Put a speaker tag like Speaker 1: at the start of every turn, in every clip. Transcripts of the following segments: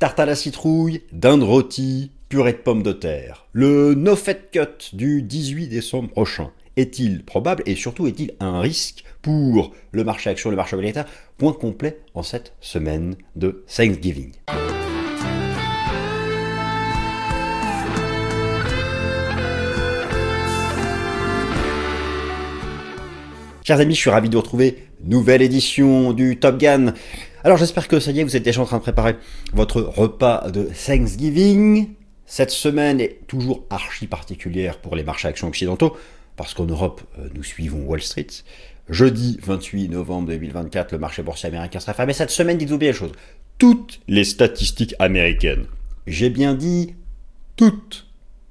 Speaker 1: Tarte à la citrouille, dinde rôtie, purée de pommes de terre. Le no-fat cut du 18 décembre prochain est-il probable et surtout est-il un risque pour le marché action et le marché obligataire? Point complet en cette semaine de Thanksgiving. Chers amis, je suis ravi de vous retrouver. Nouvelle édition du Top Gun. Alors j'espère que ça y est, vous êtes déjà en train de préparer votre repas de Thanksgiving. Cette semaine est toujours archi particulière pour les marchés actions occidentaux, parce qu'en Europe, nous suivons Wall Street. Jeudi 28 novembre 2024, le marché boursier américain sera fermé. Cette semaine, dites-vous bien les choses. Toutes les statistiques américaines, j'ai bien dit toutes.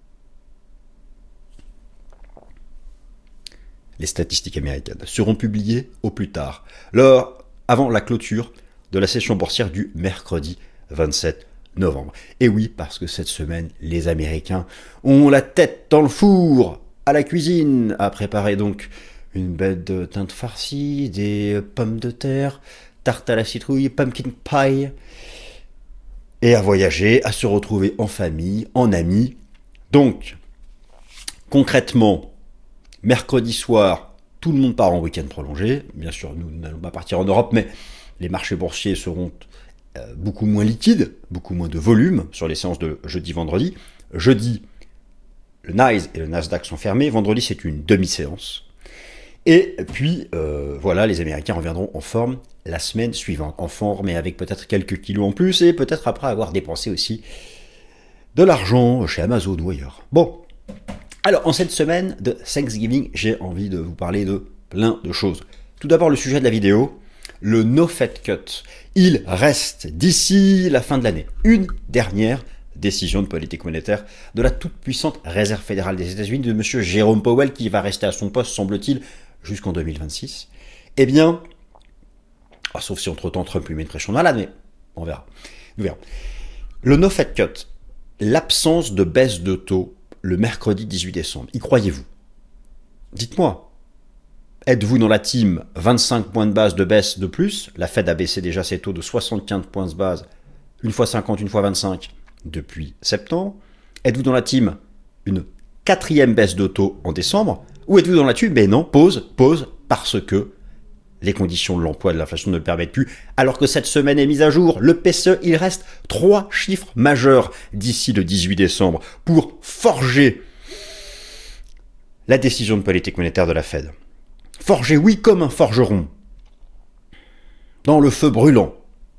Speaker 1: Les statistiques américaines seront publiées au plus tard, avant la clôture de la session boursière du mercredi 27 novembre. Et oui, parce que cette semaine, les Américains ont la tête dans le four, à la cuisine, à préparer donc une belle de dinde farcie, des pommes de terre, tarte à la citrouille, pumpkin pie, et à voyager, à se retrouver en famille, en amis. Donc, concrètement, mercredi soir, tout le monde part en week-end prolongé. Bien sûr, nous n'allons pas partir en Europe, mais les marchés boursiers seront beaucoup moins liquides, beaucoup moins de volume sur les séances de jeudi-vendredi. Jeudi, le NYSE et le Nasdaq sont fermés. Vendredi, c'est une demi-séance. Et puis, voilà, les Américains reviendront en forme la semaine suivante. En forme, mais avec peut-être quelques kilos en plus, et peut-être après avoir dépensé aussi de l'argent chez Amazon ou ailleurs. Bon. Alors, en cette semaine de Thanksgiving, j'ai envie de vous parler de plein de choses. Tout d'abord, le sujet de la vidéo, le no-fat cut. Il reste d'ici la fin de l'année une dernière décision de politique monétaire de la toute-puissante Réserve fédérale des États-Unis, de M. Jérôme Powell, qui va rester à son poste, semble-t-il, jusqu'en 2026. Eh bien, sauf si entre-temps Trump lui met une pression malade, mais on verra. Nous verrons. Le no-fat cut, l'absence de baisse de taux le mercredi 18 décembre. Y croyez-vous? Dites-moi. Êtes-vous dans la team 25 points de base de baisse de plus? La Fed a baissé déjà ses taux de 75 points de base, une fois 50, une fois 25, depuis septembre. Êtes-vous dans la team une quatrième baisse de taux en décembre? Ou êtes-vous dans la team, mais non, pause, parce que les conditions de l'emploi et de l'inflation ne le permettent plus, alors que cette semaine est mise à jour. Le PCE, il reste 3 chiffres majeurs d'ici le 18 décembre pour forger la décision de politique monétaire de la Fed. Forger, oui, comme un forgeron, dans le feu brûlant.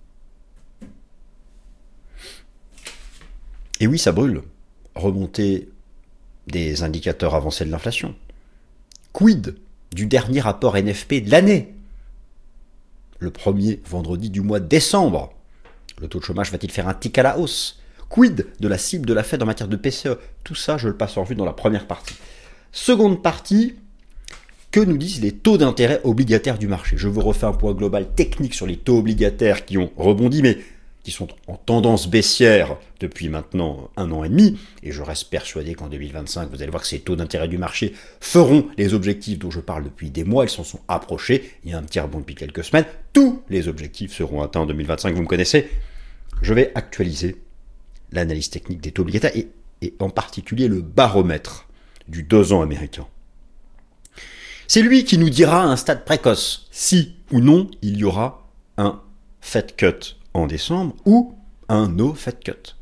Speaker 1: Et oui, ça brûle. Remonter des indicateurs avancés de l'inflation. Quid du dernier rapport NFP de l'année? Le premier vendredi du mois de décembre. Le taux de chômage va-t-il faire un tic à la hausse? Quid de la cible de la Fed en matière de PCE? Tout ça, je le passe en revue dans la première partie. Seconde partie, que nous disent les taux d'intérêt obligataires du marché? Je vous refais un point global technique sur les taux obligataires qui ont rebondi, mais qui sont en tendance baissière depuis maintenant 1 an et demi, et je reste persuadé qu'en 2025, vous allez voir que ces taux d'intérêt du marché feront les objectifs dont je parle depuis des mois, ils s'en sont approchés, il y a un petit rebond depuis quelques semaines, tous les objectifs seront atteints en 2025, vous me connaissez. Je vais actualiser l'analyse technique des taux obligataires, et en particulier le baromètre du 2 ans américain. C'est lui qui nous dira à un stade précoce si ou non il y aura un Fat cut en décembre ou un no-fat cut.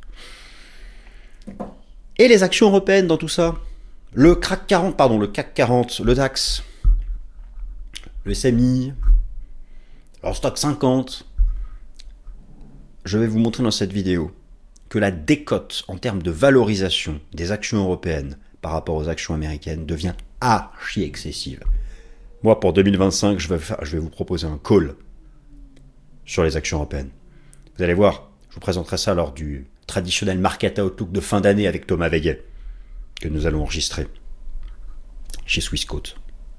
Speaker 1: Et les actions européennes dans tout ça? Le CAC 40, le DAX, le SMI, le stock 50. Je vais vous montrer dans cette vidéo que la décote en termes de valorisation des actions européennes par rapport aux actions américaines devient archi excessive. Moi, pour 2025, je vais vous proposer un call sur les actions européennes. Vous allez voir, je vous présenterai ça lors du traditionnel Market Outlook de fin d'année avec Thomas Veguet, que nous allons enregistrer chez Swissquote.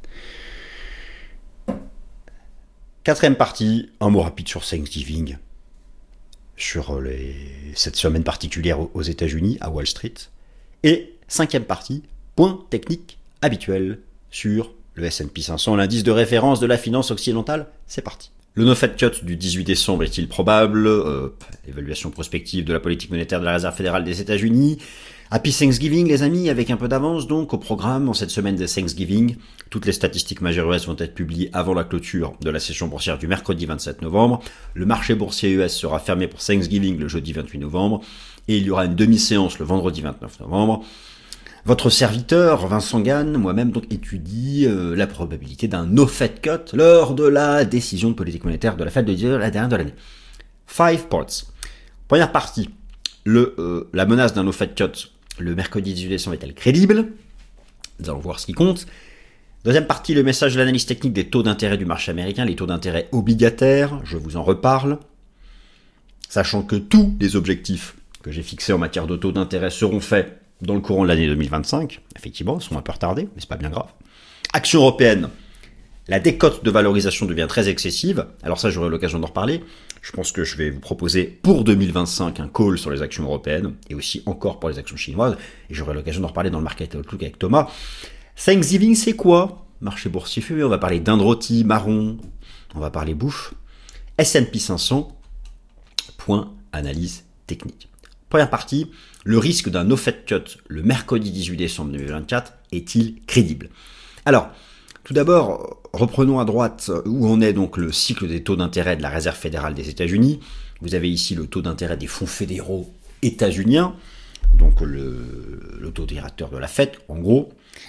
Speaker 1: Quatrième partie, un mot rapide sur Thanksgiving, sur cette semaine particulière aux États-Unis, à Wall Street. Et cinquième partie, point technique habituel sur le S&P 500, l'indice de référence de la finance occidentale. C'est parti. Le no-Fed cut du 18 décembre est-il probable? Évaluation prospective de la politique monétaire de la Réserve fédérale des États-Unis. Happy Thanksgiving les amis, avec un peu d'avance donc au programme en cette semaine de Thanksgiving. Toutes les statistiques majeures US vont être publiées avant la clôture de la session boursière du mercredi 27 novembre. Le marché boursier US sera fermé pour Thanksgiving le jeudi 28 novembre et il y aura une demi-séance le vendredi 29 novembre. Votre serviteur, Vincent Gann, moi-même, donc étudie la probabilité d'un no-Fed cut lors de la décision de politique monétaire de la Fed de la dernière de l'année. 5 parts. Première partie, la menace d'un no-Fed cut le mercredi 18 décembre est-elle crédible? Nous allons voir ce qui compte. Deuxième partie, le message de l'analyse technique des taux d'intérêt du marché américain, les taux d'intérêt obligataires, je vous en reparle. Sachant que tous les objectifs que j'ai fixés en matière de taux d'intérêt seront faits dans le courant de l'année 2025, effectivement, ils sont un peu retardés, mais c'est pas bien grave. Action européenne, la décote de valorisation devient très excessive, alors ça j'aurai l'occasion d'en reparler. Je pense que je vais vous proposer pour 2025 un call sur les actions européennes, et aussi encore pour les actions chinoises, et j'aurai l'occasion d'en reparler dans le Market Outlook avec Thomas. Thanksgiving c'est quoi? Marché boursier fumé, on va parler dinde rôtie, marron, on va parler bouffe. S&P 500, point analyse technique. Première partie, le risque d'un no-Fed cut le mercredi 18 décembre 2024 est-il crédible? Alors, tout d'abord, reprenons à droite où en est donc le cycle des taux d'intérêt de la Réserve fédérale des États-Unis. Vous avez ici le taux d'intérêt des fonds fédéraux états-uniens, donc le taux directeur de la Fed, en gros.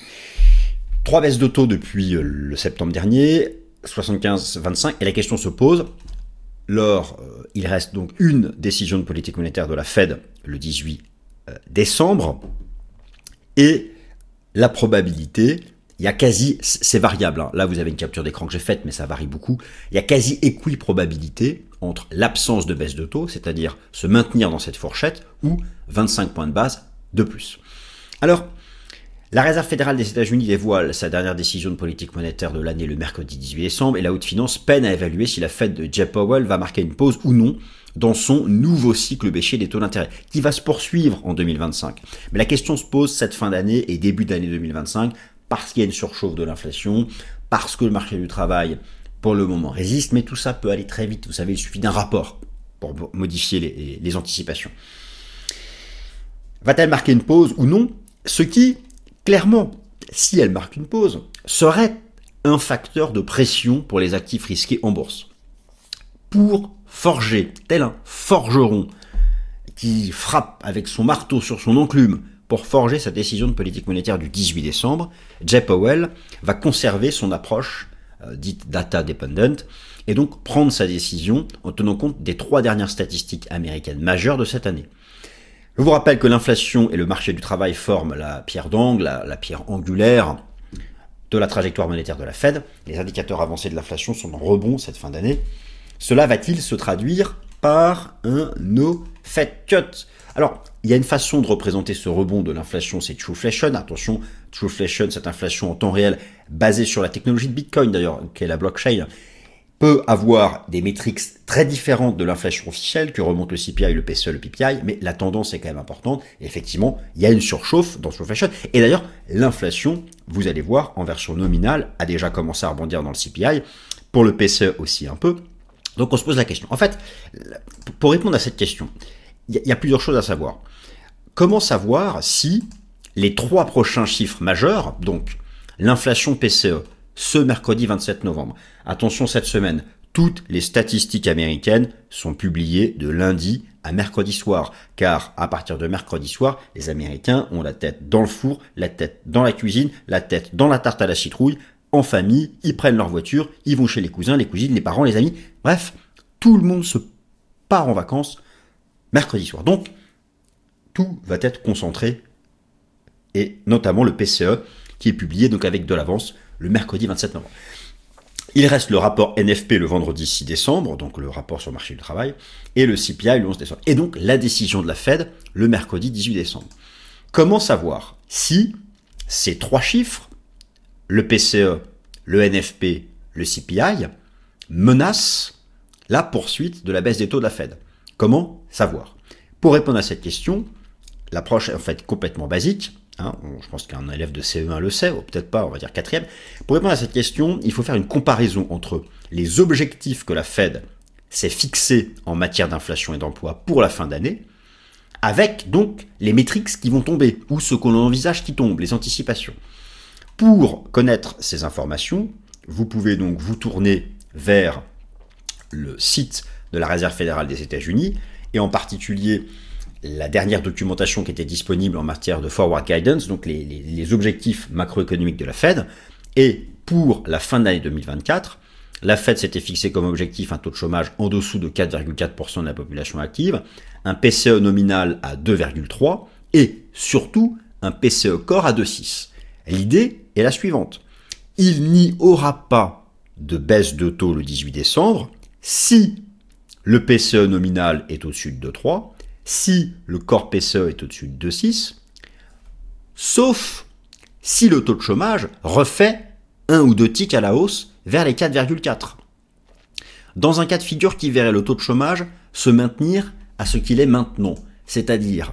Speaker 1: 3 baisses de taux depuis le septembre dernier, 75-25, et la question se pose. Il reste donc une décision de politique monétaire de la Fed le 18 décembre, et la probabilité, c'est variable, hein. Là vous avez une capture d'écran que j'ai faite, mais ça varie beaucoup, il y a quasi équiprobabilité entre l'absence de baisse de taux, c'est-à-dire se maintenir dans cette fourchette, ou 25 points de base de plus. Alors, la Réserve fédérale des États-Unis dévoile sa dernière décision de politique monétaire de l'année le mercredi 18 décembre et la haute finance peine à évaluer si la Fed de Jay Powell va marquer une pause ou non dans son nouveau cycle baissier des taux d'intérêt, qui va se poursuivre en 2025. Mais la question se pose cette fin d'année et début d'année 2025 parce qu'il y a une surchauffe de l'inflation, parce que le marché du travail pour le moment résiste, mais tout ça peut aller très vite. Vous savez, il suffit d'un rapport pour modifier les anticipations. Va-t-elle marquer une pause ou non? Ce qui, clairement, si elle marque une pause, serait un facteur de pression pour les actifs risqués en bourse. Pour forger, tel un forgeron qui frappe avec son marteau sur son enclume pour forger sa décision de politique monétaire du 18 décembre, Jay Powell va conserver son approche dite data dependent et donc prendre sa décision en tenant compte des 3 dernières statistiques américaines majeures de cette année. Je vous rappelle que l'inflation et le marché du travail forment la pierre d'angle, la pierre angulaire de la trajectoire monétaire de la Fed. Les indicateurs avancés de l'inflation sont en rebond cette fin d'année. Cela va-t-il se traduire par un no-Fed cut? Alors, il y a une façon de représenter ce rebond de l'inflation, c'est Trueflation. Attention, Trueflation, cette inflation en temps réel basée sur la technologie de Bitcoin d'ailleurs, qui est la blockchain, peut avoir des métriques très différentes de l'inflation officielle que remonte le CPI, le PCE, le PPI, mais la tendance est quand même importante. Et effectivement, il y a une surchauffe dans Trueflation. Et d'ailleurs, l'inflation, vous allez voir, en version nominale, a déjà commencé à rebondir dans le CPI, pour le PCE aussi un peu. Donc on se pose la question. En fait, pour répondre à cette question, il y a plusieurs choses à savoir. Comment savoir si les 3 prochains chiffres majeurs, donc l'inflation PCE, ce mercredi 27 novembre. Attention cette semaine, toutes les statistiques américaines sont publiées de lundi à mercredi soir, car à partir de mercredi soir, les Américains ont la tête dans le four, la tête dans la cuisine, la tête dans la tarte à la citrouille, en famille, ils prennent leur voiture, ils vont chez les cousins, les cousines, les parents, les amis, bref, tout le monde se part en vacances mercredi soir. Donc, tout va être concentré, et notamment le PCE, qui est publié donc avec de l'avance le mercredi 27 novembre. Il reste le rapport NFP le vendredi 6 décembre, donc le rapport sur le marché du travail, et le CPI le 11 décembre. Et donc la décision de la Fed le mercredi 18 décembre. Comment savoir si ces 3 chiffres, le PCE, le NFP, le CPI, menacent la poursuite de la baisse des taux de la Fed? Comment savoir? Pour répondre à cette question, l'approche est en fait complètement basique. Je pense qu'un élève de CE1 le sait, ou peut-être pas, on va dire 4e. Pour répondre à cette question, il faut faire une comparaison entre les objectifs que la Fed s'est fixés en matière d'inflation et d'emploi pour la fin d'année, avec donc les métriques qui vont tomber, ou ce qu'on envisage qui tombe, les anticipations. Pour connaître ces informations, vous pouvez donc vous tourner vers le site de la Réserve fédérale des États-Unis, et en particulier la dernière documentation qui était disponible en matière de forward guidance, donc les objectifs macroéconomiques de la Fed. Et pour la fin de l'année 2024, la Fed s'était fixé comme objectif un taux de chômage en dessous de 4,4% de la population active, un PCE nominal à 2,3% et surtout un PCE core à 2,6%. L'idée est la suivante. Il n'y aura pas de baisse de taux le 18 décembre si le PCE nominal est au-dessus de 2,3%, si le core PCE est au-dessus de 2,6, sauf si le taux de chômage refait un ou deux ticks à la hausse vers les 4,4. Dans un cas de figure qui verrait le taux de chômage se maintenir à ce qu'il est maintenant, c'est-à-dire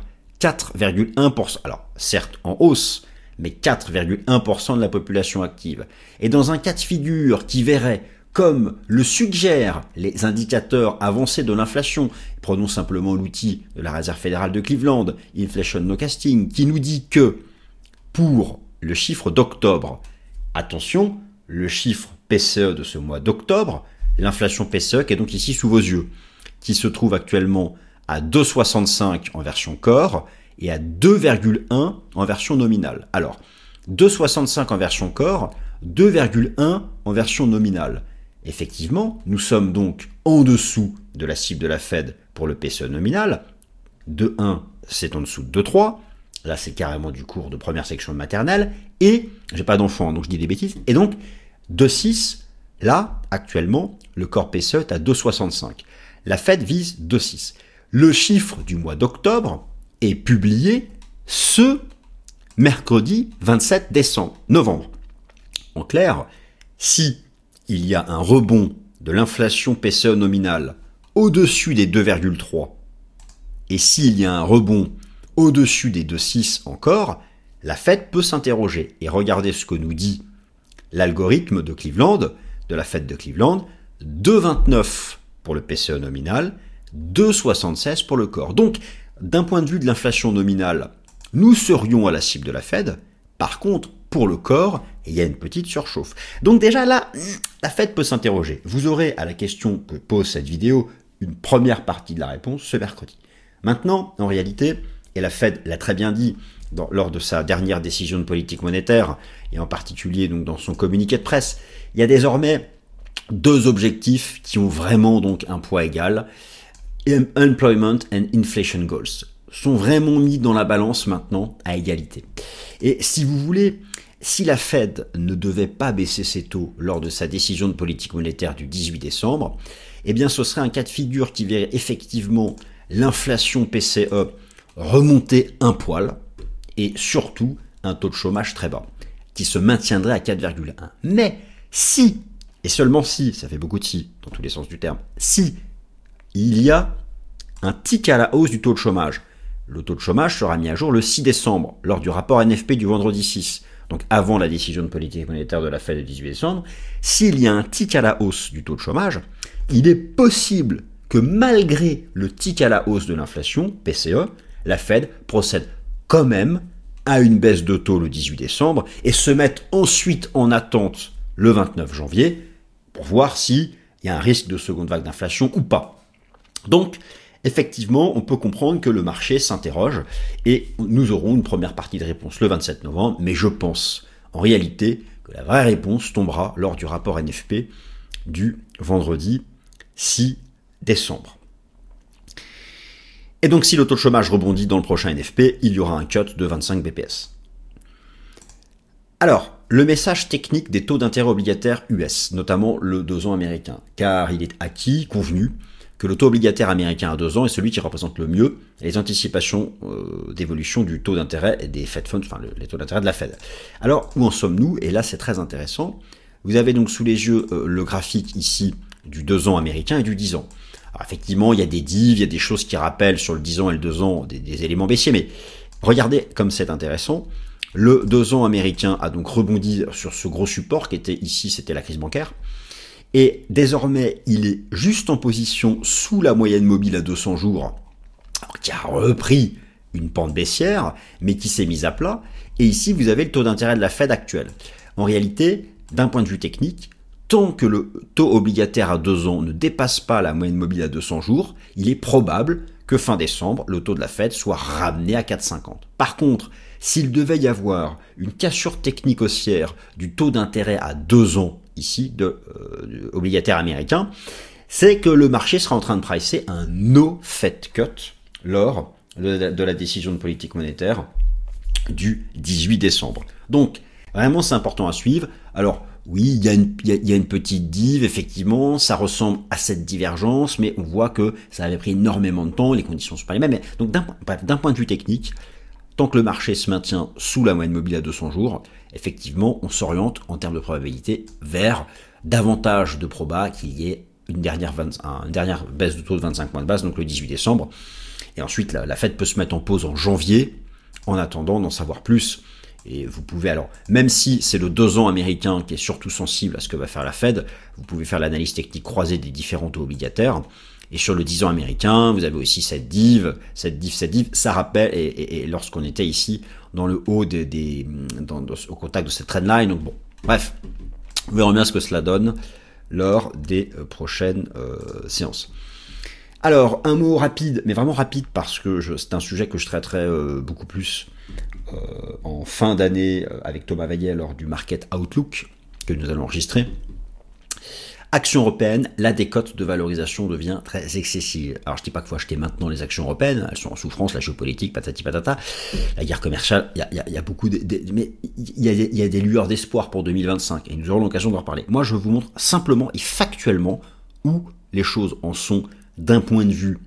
Speaker 1: 4,1%, alors certes en hausse, mais 4,1% de la population active. Et dans un cas de figure qui verrait, comme le suggèrent les indicateurs avancés de l'inflation, prenons simplement l'outil de la Réserve fédérale de Cleveland, Inflation Nowcasting, qui nous dit que pour le chiffre d'octobre, attention, le chiffre PCE de ce mois d'octobre, l'inflation PCE qui est donc ici sous vos yeux, qui se trouve actuellement à 2,65 en version core et à 2,1 en version nominale. Alors, 2,65 en version core, 2,1 en version nominale. Effectivement, nous sommes donc en dessous de la cible de la Fed pour le PCE nominal. 2,1, c'est en dessous de 2,3. Là, c'est carrément du cours de première section de maternelle. Et, j'ai pas d'enfant, donc je dis des bêtises. Et donc, 2,6, là, actuellement, le corps PCE est à 2,65. La Fed vise 2,6. Le chiffre du mois d'octobre est publié ce mercredi 27 novembre. En clair, si il y a un rebond de l'inflation PCE nominale au-dessus des 2,3 et s'il y a un rebond au-dessus des 2,6 encore, la Fed peut s'interroger et regarder ce que nous dit l'algorithme de Cleveland, de la Fed de Cleveland, 2,29 pour le PCE nominal, 2,76 pour le corps. Donc, d'un point de vue de l'inflation nominale, nous serions à la cible de la Fed. Par contre, pour le corps, il y a une petite surchauffe. Donc déjà là, la Fed peut s'interroger. Vous aurez à la question que pose cette vidéo une première partie de la réponse ce mercredi. Maintenant, en réalité, et la Fed l'a très bien dit lors de sa dernière décision de politique monétaire, et en particulier donc dans son communiqué de presse, il y a désormais deux objectifs qui ont vraiment donc un poids égal. Employment and Inflation Goals sont vraiment mis dans la balance maintenant à égalité. Et si vous voulez, si la Fed ne devait pas baisser ses taux lors de sa décision de politique monétaire du 18 décembre, eh bien ce serait un cas de figure qui verrait effectivement l'inflation PCE remonter un poil et surtout un taux de chômage très bas qui se maintiendrait à 4,1. Mais si, et seulement si, ça fait beaucoup de si dans tous les sens du terme, si il y a un tic à la hausse du taux de chômage, le taux de chômage sera mis à jour le 6 décembre lors du rapport NFP du vendredi 6, donc avant la décision de politique monétaire de la Fed le 18 décembre, s'il y a un tic à la hausse du taux de chômage, il est possible que malgré le tic à la hausse de l'inflation, PCE, la Fed procède quand même à une baisse de taux le 18 décembre et se mette ensuite en attente le 29 janvier pour voir s'il y a un risque de seconde vague d'inflation ou pas. Donc, effectivement, on peut comprendre que le marché s'interroge et nous aurons une première partie de réponse le 27 novembre, mais je pense en réalité que la vraie réponse tombera lors du rapport NFP du vendredi 6 décembre. Et donc si le taux de chômage rebondit dans le prochain NFP, il y aura un cut de 25 BPS. Alors, le message technique des taux d'intérêt obligataires US, notamment le 2 ans américain, car il est acquis, convenu, que le taux obligataire américain à 2 ans est celui qui représente le mieux les anticipations d'évolution du taux d'intérêt et des Fed Funds, enfin les taux d'intérêt de la Fed. Alors, où en sommes-nous? Et là, c'est très intéressant. Vous avez donc sous les yeux le graphique ici du 2 ans américain et du 10 ans. Alors, effectivement, il y a des divs, il y a des choses qui rappellent sur le 10 ans et le 2 ans des éléments baissiers, mais regardez comme c'est intéressant. Le 2 ans américain a donc rebondi sur ce gros support qui était ici, c'était la crise bancaire. Et désormais, il est juste en position sous la moyenne mobile à 200 jours, qui a repris une pente baissière, mais qui s'est mise à plat. Et ici, vous avez le taux d'intérêt de la Fed actuel. En réalité, d'un point de vue technique, tant que le taux obligataire à 2 ans ne dépasse pas la moyenne mobile à 200 jours, il est probable que fin décembre, le taux de la Fed soit ramené à 4,50. Par contre, s'il devait y avoir une cassure technique haussière du taux d'intérêt à 2 ans, ici, de obligataire américain, c'est que le marché sera en train de pricer un no Fed cut lors de la décision de politique monétaire du 18 décembre. Donc, vraiment, c'est important à suivre. Alors, oui, il y a une petite dive, effectivement, ça ressemble à cette divergence, mais on voit que ça avait pris énormément de temps, les conditions ne sont pas les mêmes. Mais, donc, d'un point de vue technique, tant que le marché se maintient sous la moyenne mobile à 200 jours, effectivement, on s'oriente en termes de probabilité vers davantage de proba qu'il y ait une dernière baisse de taux de 25 points de base, donc le 18 décembre. Et ensuite, la Fed peut se mettre en pause en janvier, en attendant d'en savoir plus. Et vous pouvez alors, même si c'est le 2 ans américain qui est surtout sensible à ce que va faire la Fed, vous pouvez faire l'analyse technique croisée des différents taux obligataires. Et sur le 10 ans américain, vous avez aussi cette div, ça rappelle, et lorsqu'on était ici dans le haut au contact de cette trendline, donc bon, bref, on verra bien ce que cela donne lors des prochaines séances. Alors, un mot rapide, mais vraiment rapide, parce que c'est un sujet que je traiterai beaucoup plus en fin d'année avec Thomas Vaillet lors du Market Outlook que nous allons enregistrer. Action européenne, la décote de valorisation devient très excessive. Alors je dis pas qu'il faut acheter maintenant les actions européennes, elles sont en souffrance, la géopolitique, patati patata, la guerre commerciale, il y a beaucoup mais il y a des lueurs d'espoir pour 2025 et nous aurons l'occasion d'en reparler. Moi je vous montre simplement et factuellement où les choses en sont d'un point de vue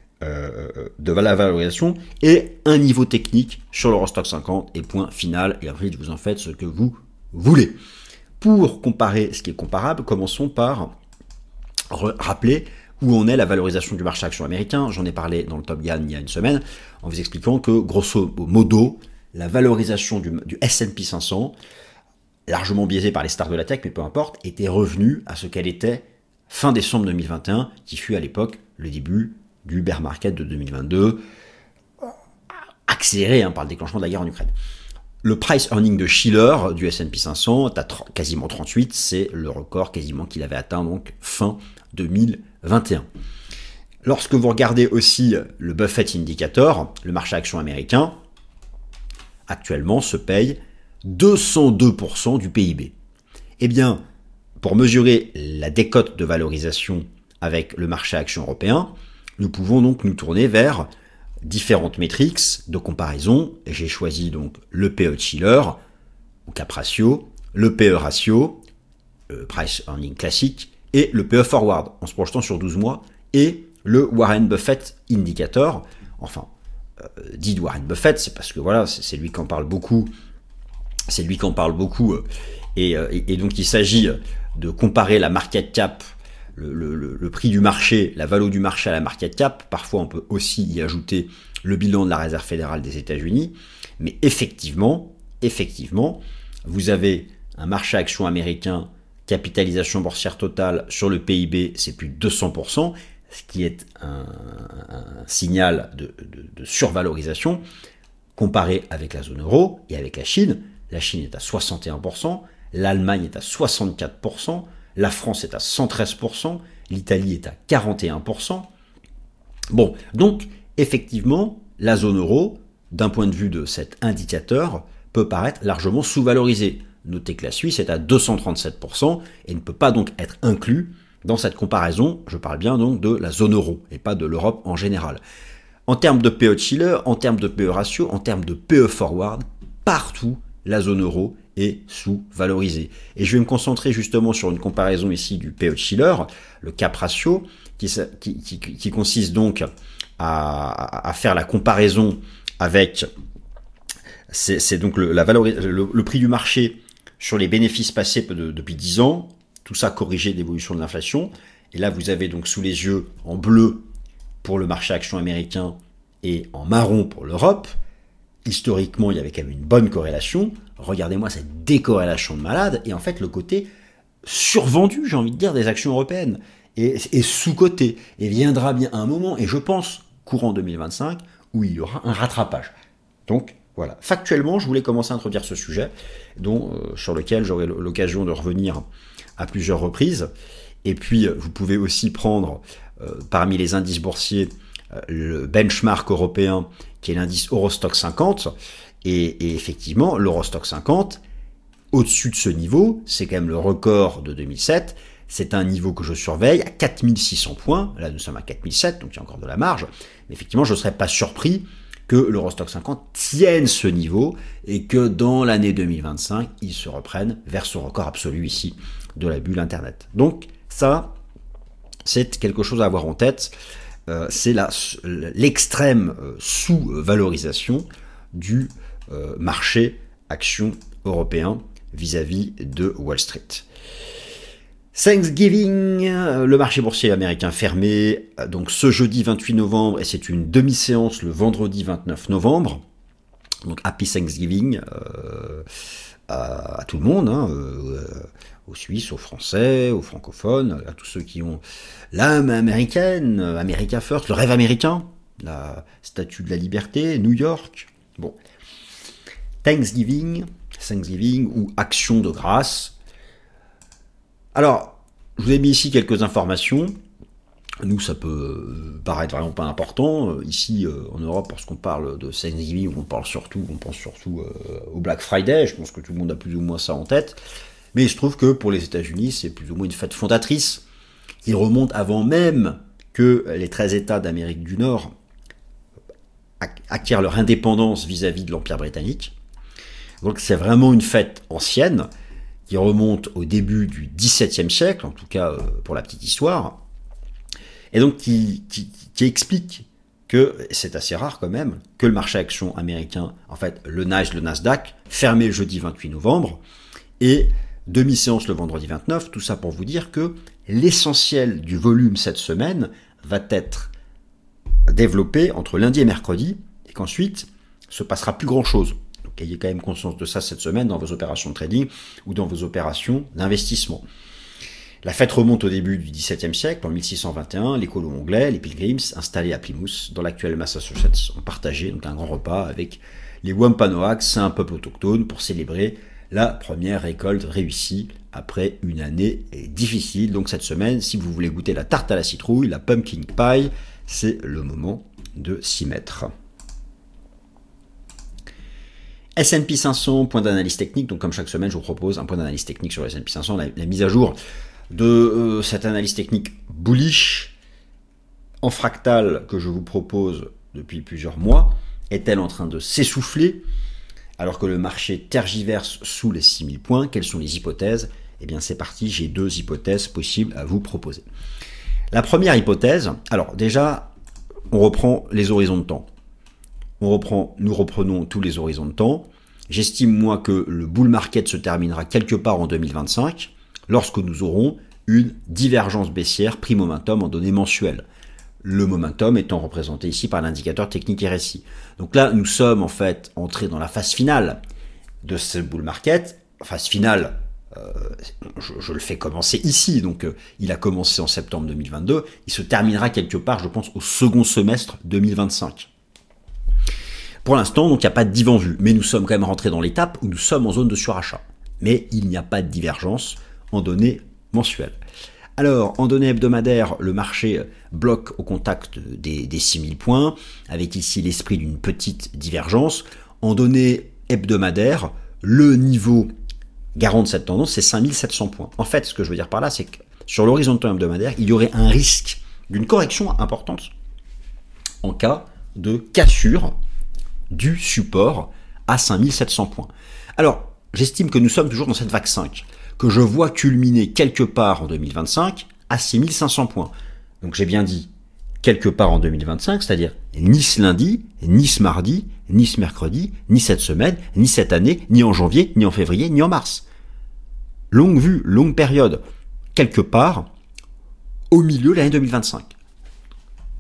Speaker 1: de la valorisation et un niveau technique sur l'Eurostoxx 50 et point final, et après vous en faites ce que vous voulez. Pour comparer ce qui est comparable, commençons par rappeler où en est la valorisation du marché action américain. J'en ai parlé dans le Top Gun il y a une semaine, en vous expliquant que, grosso modo, la valorisation du S&P 500, largement biaisée par les stars de la tech, mais peu importe, était revenue à ce qu'elle était fin décembre 2021, qui fut à l'époque le début du bear market de 2022, accéléré par le déclenchement de la guerre en Ukraine. Le price earning de Shiller du S&P 500 est à quasiment 38, c'est le record quasiment qu'il avait atteint donc fin 2021. Lorsque vous regardez aussi le Buffett Indicator, le marché action américain, actuellement se paye 202% du PIB. Eh bien, pour mesurer la décote de valorisation avec le marché action européen, nous pouvons donc nous tourner vers différentes métriques de comparaison. J'ai choisi donc le PE de Shiller, ou cap ratio, le PE ratio, le price earning classique, et le PE forward, en se projetant sur 12 mois, et le Warren Buffett Indicator. Enfin, dit Warren Buffett, c'est parce que voilà, c'est lui qui en parle beaucoup. C'est lui qui en parle beaucoup. Et donc il s'agit de comparer la market cap, le prix du marché, la valeur du marché à la market cap. Parfois, on peut aussi y ajouter le bilan de la Réserve fédérale des États-Unis. Mais effectivement, vous avez un marché action américain, capitalisation boursière totale sur le PIB, c'est plus de 200%, ce qui est un signal de survalorisation comparé avec la zone euro et avec la Chine. La Chine est à 61%, l'Allemagne est à 64%, la France est à 113%, l'Italie est à 41%. Bon, donc, effectivement, la zone euro, d'un point de vue de cet indicateur, peut paraître largement sous-valorisée. Notez que la Suisse est à 237% et ne peut pas donc être inclus dans cette comparaison. Je parle bien donc de la zone euro et pas de l'Europe en général. En termes de PE de Shiller, en termes de PE ratio, en termes de PE forward, partout, la zone euro est sous-valorisée. Et je vais me concentrer justement sur une comparaison ici du PE de Shiller, le cap ratio, qui consiste donc à faire la comparaison avec, c'est donc le prix du marché sur les bénéfices passés depuis 10 ans, tout ça corrigé d'évolution de l'inflation. Et là, vous avez donc sous les yeux en bleu pour le marché action américain et en marron pour l'Europe, historiquement, il y avait quand même une bonne corrélation. Regardez-moi cette décorrélation de malade, et en fait, le côté survendu, j'ai envie de dire, des actions européennes, et sous-coté. Et viendra bien un moment, et je pense, courant 2025, où il y aura un rattrapage. Donc, voilà. Factuellement, je voulais commencer à introduire ce sujet, sur lequel j'aurai l'occasion de revenir à plusieurs reprises. Et puis, vous pouvez aussi prendre, parmi les indices boursiers, le benchmark européen, qui est l'indice Eurostock 50, et effectivement, l'Eurostock 50, au-dessus de ce niveau, c'est quand même le record de 2007, c'est un niveau que je surveille à 4600 points, là nous sommes à 4007, donc il y a encore de la marge, mais effectivement, je ne serais pas surpris que l'Eurostock 50 tienne ce niveau, et que dans l'année 2025, il se reprenne vers son record absolu ici, de la bulle Internet. Donc ça, c'est quelque chose à avoir en tête. C'est l'extrême sous-valorisation du marché action européen vis-à-vis de Wall Street. Thanksgiving, le marché boursier américain fermé, donc ce jeudi 28 novembre, et c'est une demi-séance le vendredi 29 novembre. Donc Happy Thanksgiving à tout le monde, aux Suisses, aux Français, aux francophones, à tous ceux qui ont l'âme américaine, America First, le rêve américain, la statue de la liberté, New York. Bon, Thanksgiving ou action de grâce. Alors, je vous ai mis ici quelques informations. Nous, ça peut paraître vraiment pas important. Ici, en Europe, lorsqu'on parle de Thanksgiving, on pense surtout au Black Friday. Je pense que tout le monde a plus ou moins ça en tête. Mais il se trouve que pour les États-Unis, c'est plus ou moins une fête fondatrice qui remonte avant même que les 13 États d'Amérique du Nord acquièrent leur indépendance vis-à-vis de l'Empire britannique. Donc c'est vraiment une fête ancienne qui remonte au début du XVIIe siècle, en tout cas pour la petite histoire, et donc qui explique que, c'est assez rare quand même, que le marché action américain, en fait le Nasdaq, fermé le jeudi 28 novembre, et demi-séance le vendredi 29, tout ça pour vous dire que l'essentiel du volume cette semaine va être développé entre lundi et mercredi, et qu'ensuite, se passera plus grand-chose. Donc ayez quand même conscience de ça cette semaine dans vos opérations de trading ou dans vos opérations d'investissement. La fête remonte au début du XVIIe siècle, en 1621, les colons anglais, les Pilgrims, installés à Plymouth, dans l'actuel Massachusetts, ont partagé donc un grand repas avec les Wampanoags, c'est un peuple autochtone, pour célébrer la première récolte réussie après une année difficile. Donc cette semaine, si vous voulez goûter la tarte à la citrouille, la pumpkin pie, c'est le moment de s'y mettre. S&P 500, point d'analyse technique. Donc comme chaque semaine, je vous propose un point d'analyse technique sur le S&P 500, la mise à jour de cette analyse technique bullish en fractal que je vous propose depuis plusieurs mois. Est-elle en train de s'essouffler alors que le marché tergiverse sous les 6000 points? Quelles sont les hypothèses? Eh bien c'est parti, j'ai deux hypothèses possibles à vous proposer. La première hypothèse, alors déjà, on reprend les horizons de temps. Nous reprenons tous les horizons de temps. J'estime moi que le bull market se terminera quelque part en 2025, lorsque nous aurons une divergence baissière prix momentum en données mensuelles. Le momentum étant représenté ici par l'indicateur technique RSI. Donc là, nous sommes en fait entrés dans la phase finale de ce bull market. Phase finale, je le fais commencer ici, donc il a commencé en septembre 2022, il se terminera quelque part, je pense, au second semestre 2025. Pour l'instant, donc il n'y a pas de div en vue, mais nous sommes quand même rentrés dans l'étape où nous sommes en zone de surachat. Mais il n'y a pas de divergence en données mensuelles. Alors, en données hebdomadaires, le marché bloque au contact des 6000 points, avec ici l'esprit d'une petite divergence. En données hebdomadaires, le niveau garant de cette tendance, c'est 5700 points. En fait, ce que je veux dire par là, c'est que sur l'horizon de temps hebdomadaire, il y aurait un risque d'une correction importante en cas de cassure du support à 5700 points. Alors, j'estime que nous sommes toujours dans cette vague 5, que je vois culminer quelque part en 2025 à 6500 points. Donc j'ai bien dit quelque part en 2025, c'est-à-dire ni ce lundi, ni ce mardi, ni ce mercredi, ni cette semaine, ni cette année, ni en janvier, ni en février, ni en mars. Longue vue, longue période, quelque part au milieu de l'année 2025.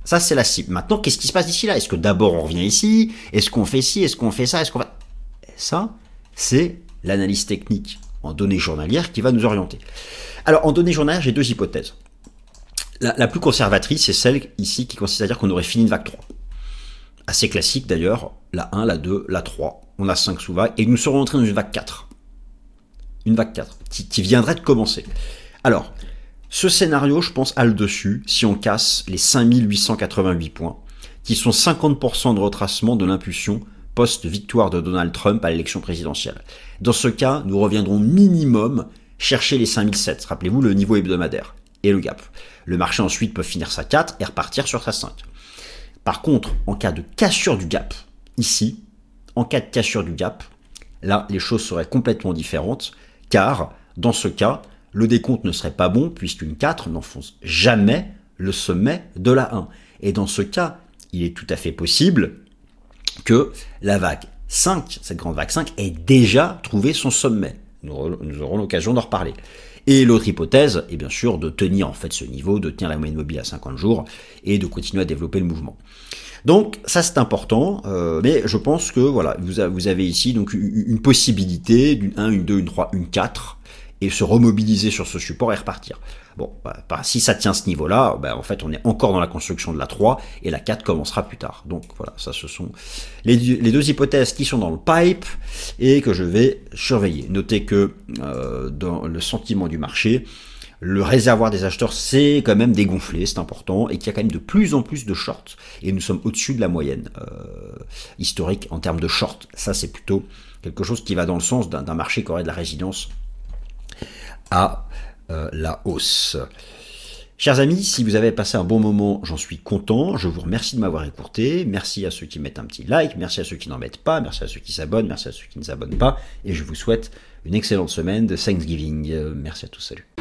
Speaker 1: Ça, c'est la cible. Maintenant, qu'est-ce qui se passe d'ici là? Est-ce que d'abord on revient ici? Est-ce qu'on fait ci? Est-ce qu'on fait ça? Est-ce qu'on va... Ça, c'est l'analyse technique en données journalières qui va nous orienter. Alors, en données journalières, j'ai deux hypothèses. La plus conservatrice, c'est celle ici qui consiste à dire qu'on aurait fini une vague 3. Assez classique d'ailleurs, la 1, la 2, la 3. On a 5 sous-vagues et nous serons entrés dans une vague 4. Une vague 4 qui viendrait de commencer. Alors, ce scénario, je pense, a le dessus si on casse les 5888 points, qui sont 50% de retracement de l'impulsion post-victoire de Donald Trump à l'élection présidentielle. Dans ce cas, nous reviendrons minimum chercher les 5007, rappelez-vous le niveau hebdomadaire, et le gap. Le marché ensuite peut finir sa 4 et repartir sur sa 5. Par contre, en cas de cassure du gap, ici, en cas de cassure du gap, là, les choses seraient complètement différentes, car, dans ce cas, le décompte ne serait pas bon, puisqu'une 4 n'enfonce jamais le sommet de la 1. Et dans ce cas, il est tout à fait possible que la vague 5, cette grande vague 5, ait déjà trouvé son sommet. Nous aurons l'occasion d'en reparler. Et l'autre hypothèse est bien sûr de tenir en fait ce niveau, de tenir la moyenne mobile à 50 jours et de continuer à développer le mouvement. Donc ça c'est important, mais je pense que voilà, vous avez ici donc une possibilité d'une 1, une 2, une 3, une 4 et se remobiliser sur ce support et repartir. Bon, si ça tient ce niveau-là, en fait on est encore dans la construction de la 3 et la 4 commencera plus tard. Donc voilà, ça ce sont les deux hypothèses qui sont dans le pipe et que je vais surveiller. Notez que dans le sentiment du marché, le réservoir des acheteurs s'est quand même dégonflé, c'est important, et qu'il y a quand même de plus en plus de shorts. Et nous sommes au-dessus de la moyenne historique en termes de shorts. Ça c'est plutôt quelque chose qui va dans le sens d'un marché qui aurait de la résilience à la hausse. Chers amis, si vous avez passé un bon moment, j'en suis content. Je vous remercie de m'avoir écouté. Merci à ceux qui mettent un petit like, merci à ceux qui n'en mettent pas, merci à ceux qui s'abonnent, merci à ceux qui ne s'abonnent pas. Et je vous souhaite une excellente semaine de Thanksgiving. Merci à tous, salut.